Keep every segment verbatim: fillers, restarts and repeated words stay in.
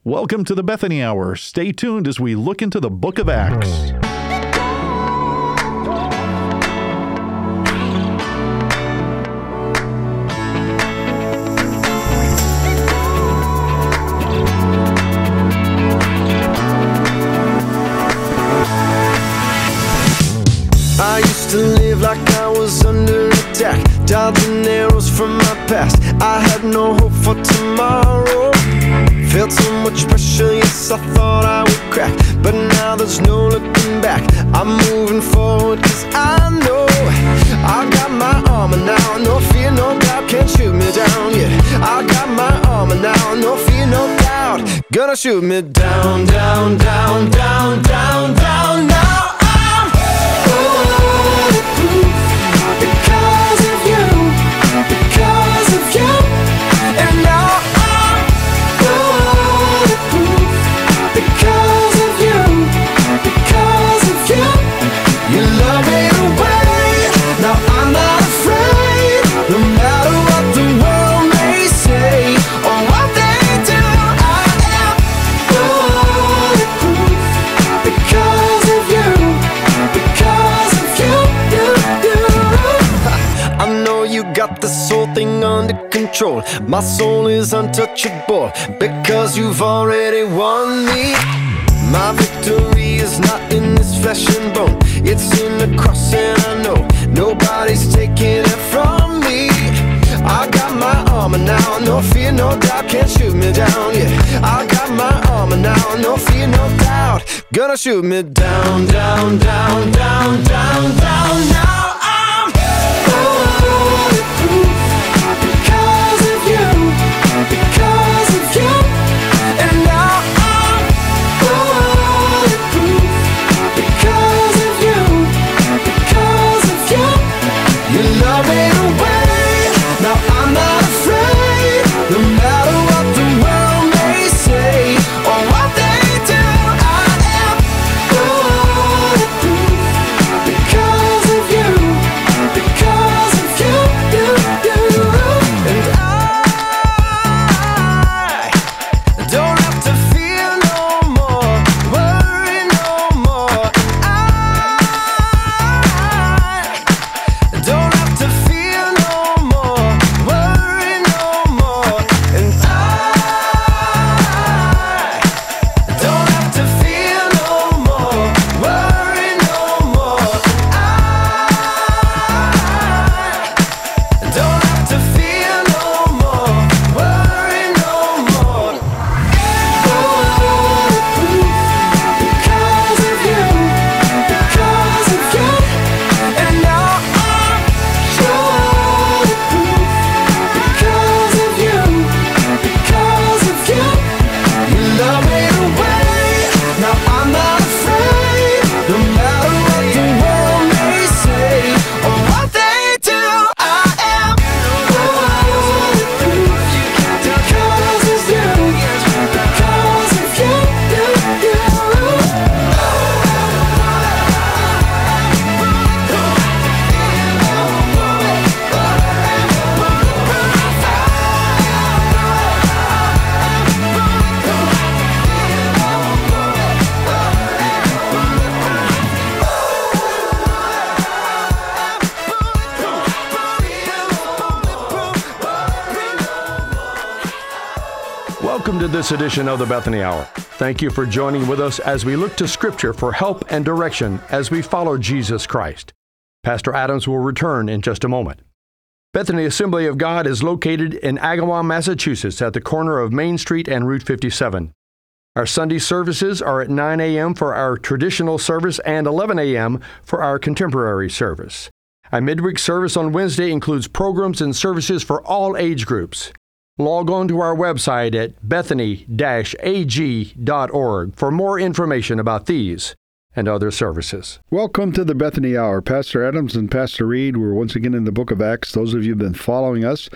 Welcome to the Bethany Hour. Stay tuned as we look into the book of Acts. I used to live like I was under attack, dodging arrows from my past. I had no hope for tomorrow. Felt so much pressure, yes, I thought I would crack. But now there's no looking back. I'm moving forward, cause I know I got my armor now. No fear, no doubt, can't shoot me down, yeah. I got my armor now. No fear, no doubt, gonna shoot me down, down, down, down, down, down. Now I'm bulletproof because of you, because of you. And now I'm bulletproof because of you, because of you. You love me away, now I'm not afraid. No matter what the world may say or what they do, I am bulletproof because of you, because of you, you, you. I know you got this whole thing under control. My soul is untouchable because you've already won me. My victory is not in this flesh and bone, it's in the cross, and I know nobody's taking it from me. I got my armor now, no fear, no doubt, can't shoot me down, yeah. I got my armor now, no fear, no doubt, gonna shoot me down, down, down, down, down, down. Now I'm bulletproof because of you, because of you. And now I'm bulletproof because of you, because of you. You love me away, now I'm not afraid. No matter what the world may say or what they do, I am bulletproof because of you, because of you, you, you. And I don't have to fear no more, worry no more. I don't have to fear no more, worry no more. And I don't have to fear no more, worry no more. I don't have to fear no more, worry no more. Bulletproof because of you, because of you. And now I'm bulletproof because of you, because of you. You love me away, now I'm not afraid. No matter what the world may say or what they do, I am bulletproof because of you, because of you, you, you. Welcome to this edition of the Bethany Hour. Thank you for joining with us as we look to Scripture for help and direction as we follow Jesus Christ. Pastor Adams will return in just a moment. Bethany Assembly of God is located in Agawam, Massachusetts, at the corner of Main Street and Route fifty-seven. Our Sunday services are at nine a.m. for our traditional service and eleven a.m. for our contemporary service. Our midweek service on Wednesday includes programs and services for all age groups. Log on to our website at bethany dash a g dot org for more information about these and other services. Welcome to the Bethany Hour. Pastor Adams and Pastor Reed, we're once again in the book of Acts. Those of you who have been following us,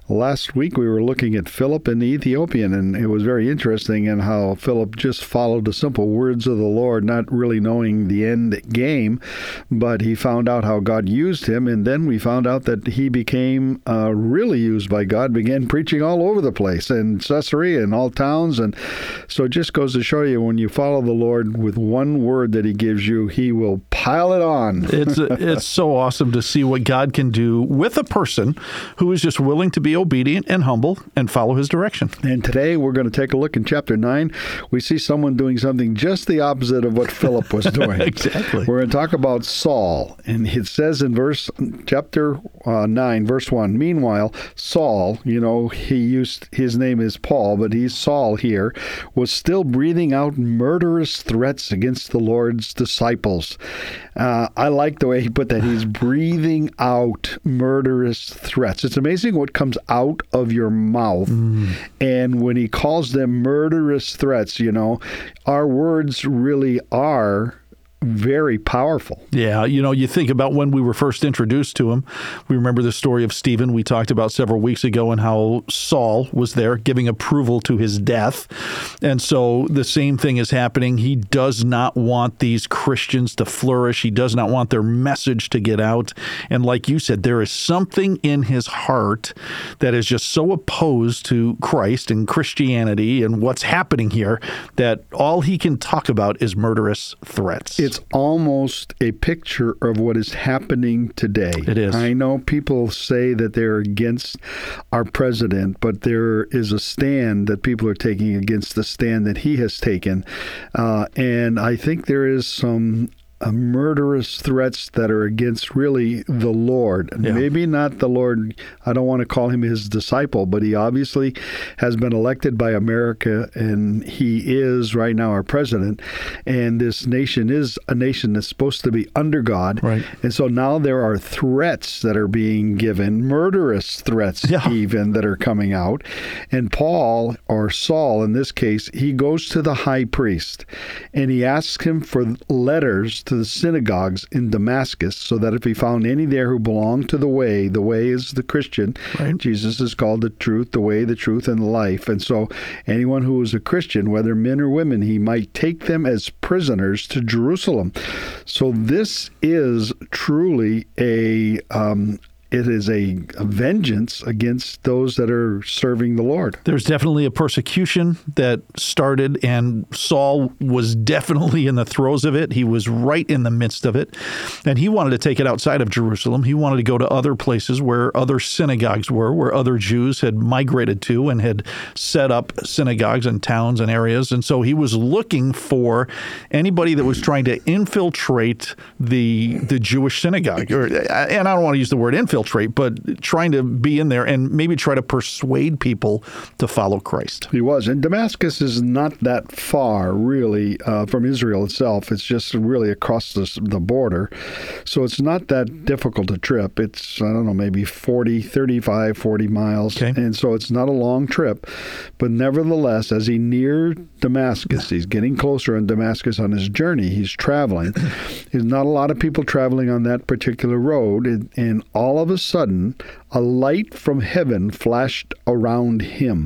Last week we were looking at Philip and the Ethiopian, and it was very interesting in how Philip just followed the simple words of the Lord, not really knowing the end game, but he found out how God used him, and then we found out that he became uh, really used by God, began preaching all over the place, in Caesarea and all towns, and so it just goes to show you, when you follow the Lord with one word that he gives you, he will pile it on. It's it's so awesome to see what God can do with a person who is just willing to be obedient and humble and follow his direction. And today we're going to take a look in chapter nine. We see someone doing something just the opposite of what Philip was doing. Exactly. We're going to talk about Saul. And it says in verse chapter uh, nine, verse one, meanwhile, Saul, you know, he used, his name is Paul, but he's Saul here, was still breathing out murderous threats against the Lord's disciples. Uh, I like the way he put that. He's breathing out murderous threats. It's amazing what comes out of your mouth. Mm. And when he calls them murderous threats, you know, our words really are very powerful. Yeah, you know, you think about when we were first introduced to him. We remember the story of Stephen we talked about several weeks ago, and how Saul was there giving approval to his death. And so the same thing is happening. He does not want these Christians to flourish. He does not want their message to get out. And like you said, there is something in his heart that is just so opposed to Christ and Christianity and what's happening here that all he can talk about is murderous threats. It's It's almost a picture of what is happening today. It is. I know people say that they're against our president, but there is a stand that people are taking against the stand that he has taken. Uh, and I think there is some Uh, murderous threats that are against really the Lord. Yeah. Maybe not the Lord. I don't want to call him his disciple, but he obviously has been elected by America, and he is right now our president. And this nation is a nation that's supposed to be under God. Right. And so now there are threats that are being given, murderous threats yeah. even, that are coming out. And Paul, or Saul in this case, he goes to the high priest and he asks him for letters to the synagogues in Damascus, so that if he found any there who belonged to the way, the way is the Christian. Right. Jesus is called the truth, the way, the truth, and the life. And so anyone who was a Christian, whether men or women, he might take them as prisoners to Jerusalem. So this is truly a um, it is a, a vengeance against those that are serving the Lord. There's definitely a persecution that started, and Saul was definitely in the throes of it. He was right in the midst of it, and he wanted to take it outside of Jerusalem. He wanted to go to other places where other synagogues were, where other Jews had migrated to and had set up synagogues in towns and areas. And so he was looking for anybody that was trying to infiltrate the the Jewish synagogue. Or, and I don't want to use the word infiltrate, but trying to be in there and maybe try to persuade people to follow Christ. He was. And Damascus is not that far, really, uh, from Israel itself. It's just really across the, the border. So it's not that difficult a trip. It's, I don't know, maybe forty, thirty-five, forty miles. Okay. And so it's not a long trip. But nevertheless, as he neared Damascus, he's getting closer on Damascus on his journey. He's traveling. There's not a lot of people traveling on that particular road. And, and all of a sudden, a light from heaven flashed around him.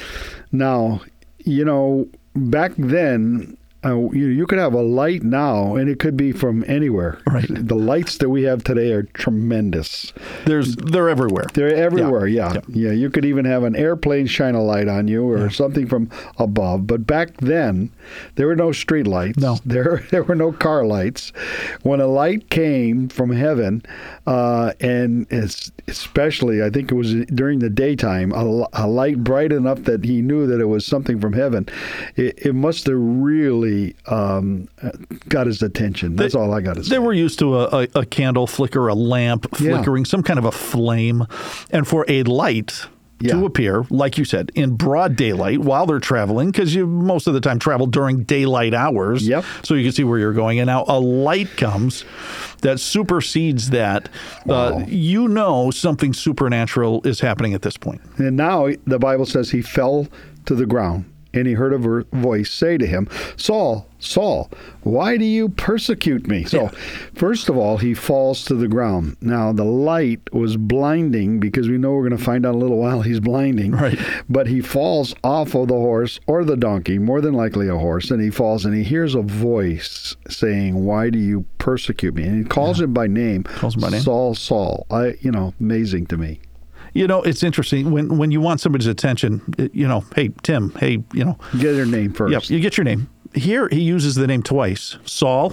Now, you know, back then, uh, you, you could have a light now, and it could be from anywhere. Right. The lights that we have today are tremendous. There's They're everywhere. They're everywhere, yeah. Yeah. Yeah, yeah, you could even have an airplane shine a light on you or yeah. something from above. But back then, there were no street lights. No. There, there were no car lights. When a light came from heaven, uh, and it's especially, I think it was during the daytime, a, a light bright enough that he knew that it was something from heaven, it, it must have really um, got his attention. That's they, all I got to say. They were used to a, a, a candle flicker, a lamp flickering, yeah. some kind of a flame. And for a light yeah. to appear, like you said, in broad daylight while they're traveling, because you most of the time travel during daylight hours, yep. so you can see where you're going. And now a light comes that supersedes that. Wow. Uh, you know something supernatural is happening at this point. And now the Bible says he fell to the ground. and he heard a ver- voice say to him, Saul, Saul, why do you persecute me? So, Yeah. first of all, he falls to the ground. Now, the light was blinding, because we know we're going to find out in a little while he's blinding. Right. But he falls off of the horse or the donkey, more than likely a horse, and he falls and he hears a voice saying, why do you persecute me? And he calls him by name. Calls him by name. Saul, Saul. I, you know, amazing to me. You know, it's interesting when when you want somebody's attention. You know, hey Tim, hey, you know, Get their name first. yep, you get your name. Here he uses the name twice. Saul,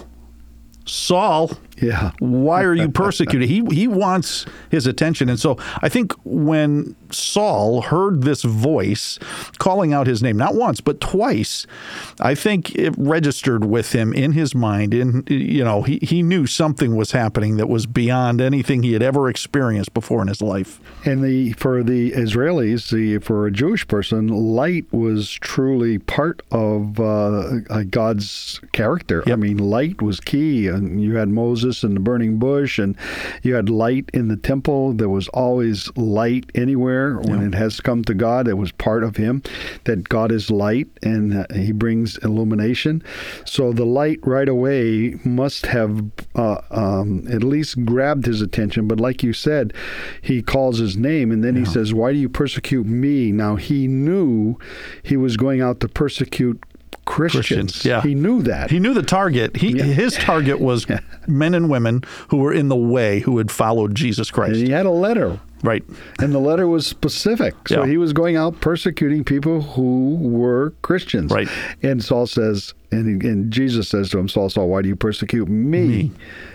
Saul. Yeah. Why are you persecuted? He he wants his attention. And so I think when Saul heard this voice calling out his name, not once, but twice, I think it registered with him in his mind. In, you know, he, he knew something was happening that was beyond anything he had ever experienced before in his life. And the for the Israelis, the for a Jewish person, light was truly part of uh, God's character. I Yep. mean, light was key. And you had Moses and the burning bush, and you had light in the temple. There was always light anywhere. When Yeah. it has come to God, it was part of him, that God is light, and uh, he brings illumination. So the light right away must have uh, um, at least grabbed his attention. But like you said, he calls his name, and then he says, why do you persecute me? Now, he knew he was going out to persecute Christians. Christians, yeah. He knew that. He knew the target. He His target was men and women who were in the way, who had followed Jesus and Christ. he had a letter. Right. And the letter was specific. So Yeah. he was going out persecuting people who were Christians. Right. And Saul says, and, he, and Jesus says to him, Saul, Saul, why do you persecute me? Me.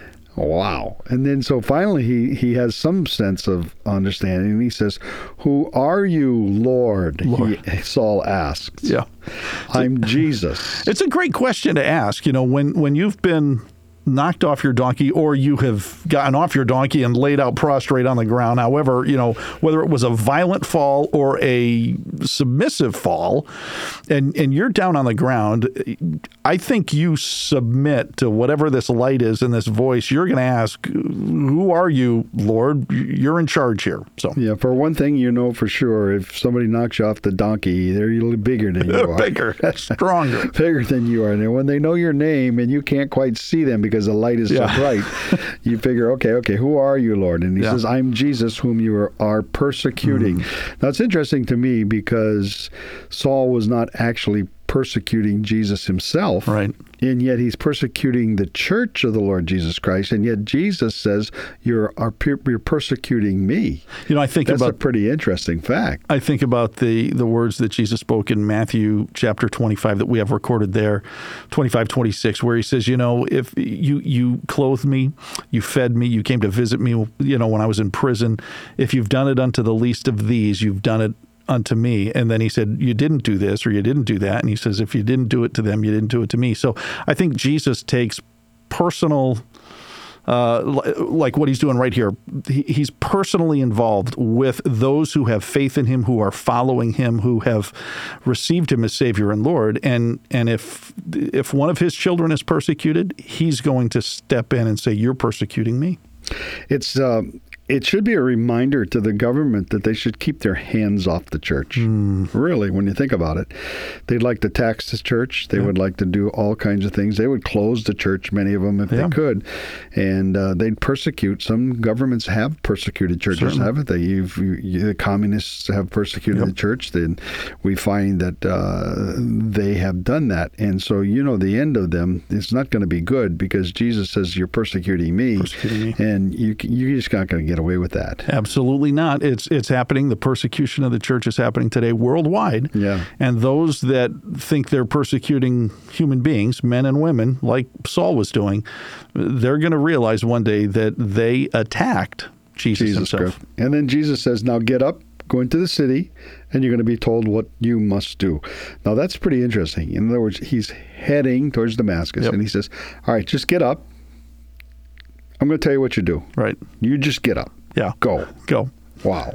Wow. And then so finally he, he has some sense of understanding. And he says, who are you, Lord? Lord. He, Saul asks. Yeah. I'm Jesus. It's a great question to ask. You know, when, when you've been knocked off your donkey, or you have gotten off your donkey and laid out prostrate on the ground. However, you know, whether it was a violent fall or a submissive fall, and, and you're down on the ground, I think you submit to whatever this light is in this voice. You're going to ask, who are you, Lord? You're in charge here. So Yeah, for one thing, you know for sure, if somebody knocks you off the donkey, they're a little bigger than you are. bigger, stronger. Bigger than you are. And when they know your name and you can't quite see them because the light is Yeah. so bright, you figure, okay, okay, who are you, Lord? And he Yeah. says, I'm Jesus whom you are, are persecuting. Mm. Now, it's interesting to me because Saul was not actually persecuting Jesus himself. Right. And yet he's persecuting the church of the Lord Jesus Christ. And yet Jesus says, you're, are, you're persecuting me. You know, I think That's about a pretty interesting fact. I think about the, the words that Jesus spoke in Matthew chapter twenty-five that we have recorded there, twenty-five, twenty-six, where he says, you know, if you, you clothed me, you fed me, you came to visit me, you know, when I was in prison, if you've done it unto the least of these, you've done it unto me. And then he said, you didn't do this or you didn't do that. And he says, if you didn't do it to them, you didn't do it to me. So I think Jesus takes personal, uh, like what he's doing right here. He, he's personally involved with those who have faith in him, who are following him, who have received him as Savior and Lord. And and if if one of his children is persecuted, he's going to step in and say, you're persecuting me. It's uh, it should be a reminder to the government that they should keep their hands off the church. Mm. Really, when you think about it, they'd like to tax the church. They yeah. would like to do all kinds of things. They would close the church, many of them, if yeah. they could, and uh, they'd persecute. Some governments have persecuted churches, Certainly. haven't they? You've, you, the communists have persecuted yep. the church. Then we find that uh, they have done that, and so you know the end of them. It's not going to be good because Jesus says, "You're persecuting me,", persecuting me. and you you just not going to get away with that. Absolutely not. It's it's happening. The persecution of the church is happening today worldwide. Yeah. And those that think they're persecuting human beings, men and women, like Saul was doing, they're going to realize one day that they attacked Jesus, Jesus himself. Christ. And then Jesus says, now get up, go into the city, and you're going to be told what you must do. Now, that's pretty interesting. In other words, he's heading towards Damascus, yep. and he says, all right, just get up. I'm going to tell you what you do. Right. You just get up. Yeah. Go. Go. Wow.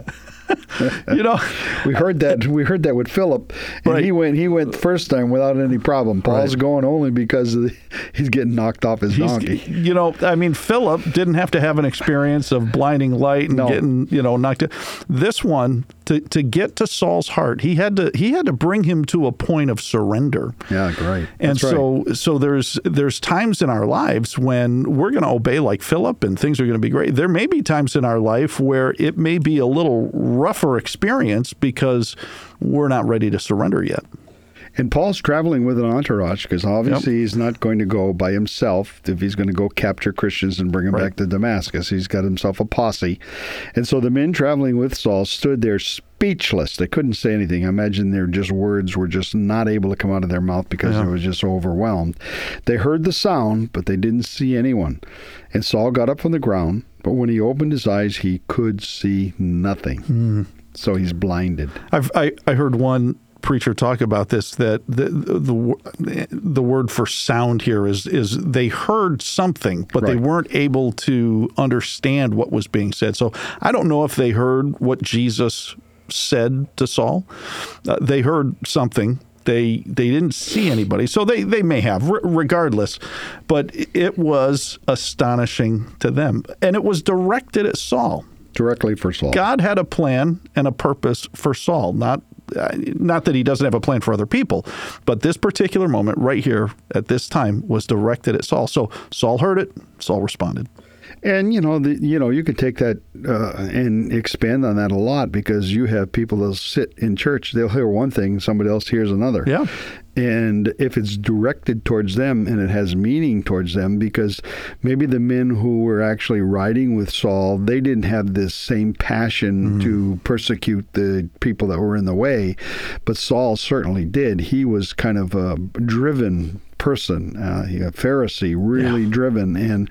you know, we heard that. We heard that with Philip, and Right. he went. He went first time without any problem. Paul's Right. going only because of the, he's getting knocked off his he's, donkey. you know, I mean, Philip didn't have to have an experience of blinding light and No. getting, you know, knocked. This one, to to get to Saul's heart, he had to he had to bring him to a point of surrender. Yeah, great. And That's right. so, so there's there's times in our lives when we're going to obey like Philip, and things are going to be great. There may be times in our life where it may be a little rougher experience because we're not ready to surrender yet. And Paul's traveling with an entourage because obviously he's not going to go by himself if he's going to go capture Christians and bring them Right. back to Damascus. He's got himself a posse. And so the men traveling with Saul stood there speechless. They couldn't say anything. I imagine their just words were just not able to come out of their mouth because Yeah. they were just so overwhelmed. They heard the sound, but they didn't see anyone. And Saul got up from the ground, but when he opened his eyes, he could see nothing. Hmm. So he's blinded. I've, I I heard one preacher talk about this, that the the the word for sound here is is they heard something, but they Right. weren't able to understand what was being said. So I don't know if they heard what Jesus said to Saul. Uh, they heard something. They they didn't see anybody, so they, they may have, r- regardless. But it was astonishing to them, and it was directed at Saul. Directly for Saul. God had a plan and a purpose for Saul, not uh, not that he doesn't have a plan for other people, but this particular moment right here at this time was directed at Saul. So Saul heard it, Saul responded. And you know, the, you know, you could take that uh, and expand on that a lot because you have people that'll sit in church, they'll hear one thing, somebody else hears another. Yeah. And if it's directed towards them and it has meaning towards them, because maybe the men who were actually riding with Saul, they didn't have this same passion to persecute the people that were in the way, but Saul certainly did. He was kind of a driven person, uh, a Pharisee, really Yeah. driven. And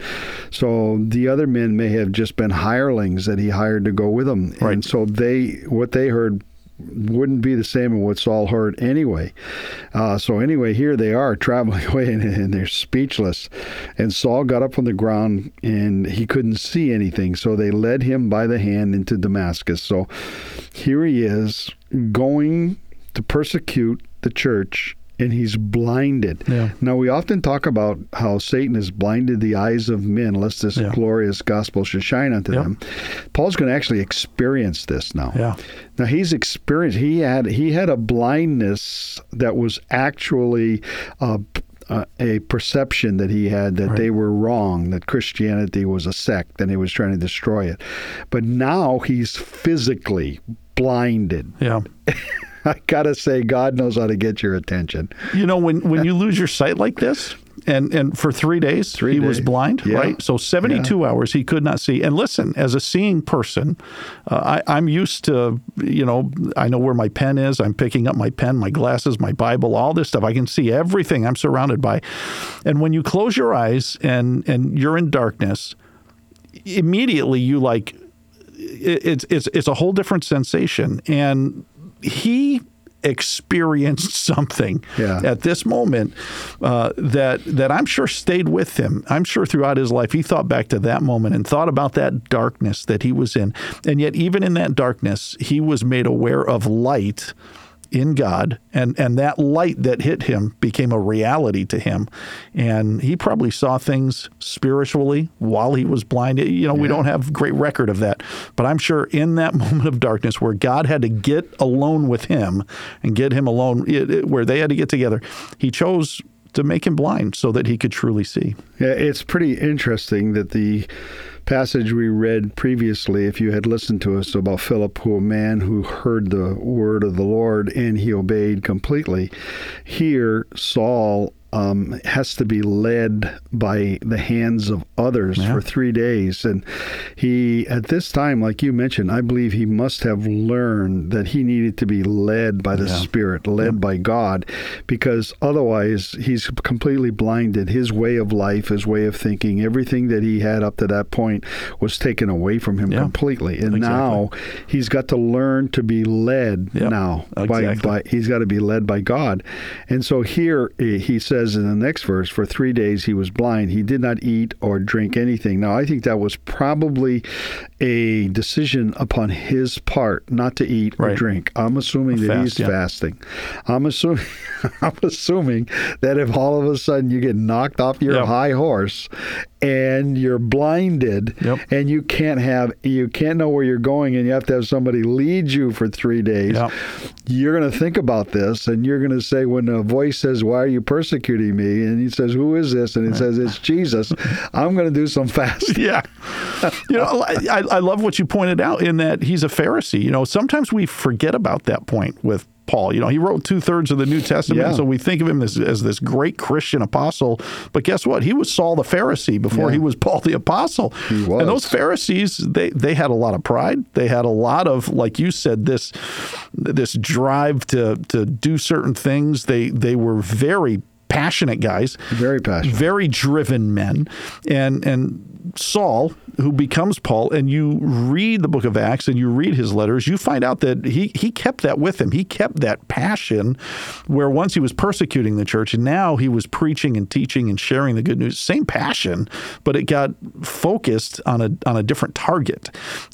so the other men may have just been hirelings that he hired to go with him. Right. And so they, what they heard wouldn't be the same as what Saul heard anyway. Uh, so anyway, here they are traveling away and, and they're speechless. And Saul got up from the ground and he couldn't see anything. So they led him by the hand into Damascus. So here he is going to persecute the church, and he's blinded. Yeah. Now, we often talk about how Satan has blinded the eyes of men, lest this Yeah. glorious gospel should shine unto Yep. them. Paul's going to actually experience this now. Yeah. Now he's experienced. He had he had a blindness that was actually uh, uh, a perception that he had that Right. they were wrong, that Christianity was a sect, and he was trying to destroy it. But now he's physically blinded. Yeah. I gotta say, God knows how to get your attention. You know, when, when you lose your sight like this, and, and for three days Three he was days. blind, Yeah. right? So seventy-two hours he could not see. And listen, as a seeing person, uh, I, I'm used to, you know, I know where my pen is. I'm picking up my pen, my glasses, my Bible, all this stuff. I can see everything I'm surrounded by. And when you close your eyes and, and you're in darkness, immediately you like, it, it's, it's, it's a whole different sensation. And he experienced something Yeah. at this moment uh, that that I'm sure stayed with him. I'm sure throughout his life he thought back to that moment and thought about that darkness that he was in. And yet even in that darkness, he was made aware of light in God, and, and that light that hit him became a reality to him. And he probably saw things spiritually while he was blind. You know, we don't have great record of that, but I'm sure in that moment of darkness where God had to get alone with him and get him alone, it, it- where they had to get together, he chose to make him blind so that he could truly see. Yeah, it's pretty interesting that the passage we read previously, if you had listened to us about Philip, who a man who heard the word of the Lord and he obeyed completely, here Saul um, has to be led by the hands of others Yeah. for three days. And he, at this time, like you mentioned, I believe he must have learned that he needed to be led by the Yeah. Spirit, led by God, because otherwise he's completely blinded. His way of life, his way of thinking, everything that he had up to that point was taken away from him Yeah. completely. And Exactly. now he's got to learn to be led Yep. now. Exactly. By, by He's got to be led by God. And so here eh, he says, says in the next verse, for three days he was blind. He did not eat or drink anything. Now, I think that was probably a decision upon his part not to eat or Right. drink. I'm assuming that Fast, he's yeah. fasting. I'm assuming I'm assuming that if all of a sudden you get knocked off your Yep. high horse and you're blinded Yep. and you can't have you can't know where you're going and you have to have somebody lead you for three days, Yep. you're going to think about this and you're going to say, when a voice says, why are you persecuting me? And he says, who is this? And it says, it's Jesus. I'm going to do some fasting. Yeah. You know, I, I love what you pointed out in that he's a Pharisee. You know, sometimes we forget about that point with Paul. You know, he wrote two thirds of the New Testament, Yeah. so we think of him as, as this great Christian apostle. But guess what? He was Saul the Pharisee before Yeah. he was Paul the apostle. He was. And those Pharisees, they they had a lot of pride. They had a lot of, like you said, this this drive to to do certain things. They they were very passionate guys. Very passionate. Very driven men. And and Saul, who becomes Paul, and you read the book of Acts and you read his letters, you find out that he he kept that with him. He kept that passion where once he was persecuting the church and now he was preaching and teaching and sharing the good news. Same passion, but it got focused on a on a different target.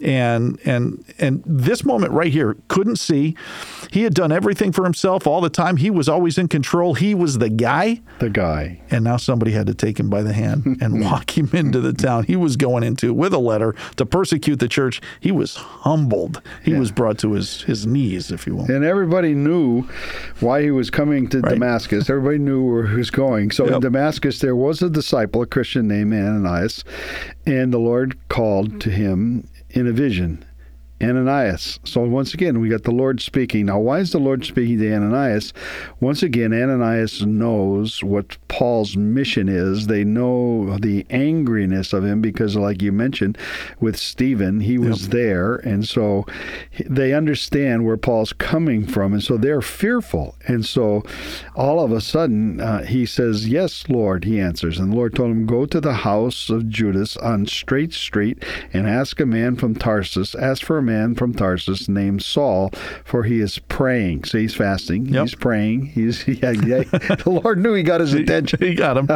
And and and this moment right here, couldn't see. He had done everything for himself all the time. He was always in control. He was the guy. The guy. And now somebody had to take him by the hand and walk him into the town he was going into with a letter to persecute the church. He was humbled. He Yeah. was brought to his, his knees, if you will. And everybody knew why he was coming to Right. Damascus. Everybody knew where he was going. So in Yep. Damascus, there was a disciple, a Christian named Ananias, and the Lord called to him in a vision. Ananias. So once again, we got the Lord speaking. Now, why is the Lord speaking to Ananias? Once again, Ananias knows what Paul's mission is. They know the angriness of him because, like you mentioned, with Stephen, he was Yep. there. And so they understand where Paul's coming from. And so they're fearful. And so all of a sudden, uh, he says, yes, Lord, he answers. And the Lord told him, go to the house of Judas on Straight Street and ask a man from Tarsus, ask for a man from Tarsus named Saul, for he is praying. So he's fasting. Yep. He's praying. He's yeah, yeah. The Lord knew he got his attention. He got him.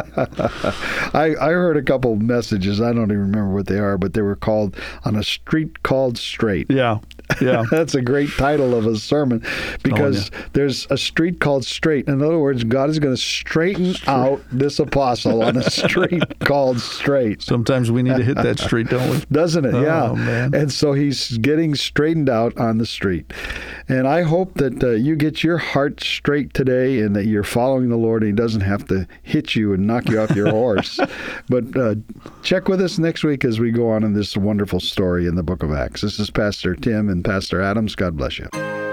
I, I heard a couple messages. I don't even remember what they are, but they were called On a Street Called Straight. Yeah. Yeah. That's a great title of a sermon because there's a street called Straight. In other words, God is going to straighten out this apostle on a street called Straight. Sometimes we need to hit that street, don't we? Doesn't it? Oh, Yeah. man. And so he's getting straightened out on the street. And I hope that uh, you get your heart straight today and that you're following the Lord and he doesn't have to hit you and knock you off your horse. But uh, check with us next week as we go on in this wonderful story in the book of Acts. This is Pastor Tim and Pastor Adams. God bless you.